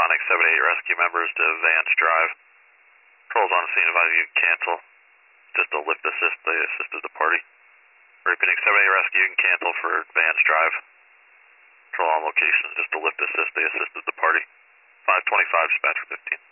responding 7-8 rescue members to Vance Drive. Patrol's on scene advising you can cancel. Just a lift assist, they assisted the party. Repeating 7-8 rescue, you can cancel for Vance Drive. Patrol on location, just a lift assist, they assisted the party. 525, dispatch for 15.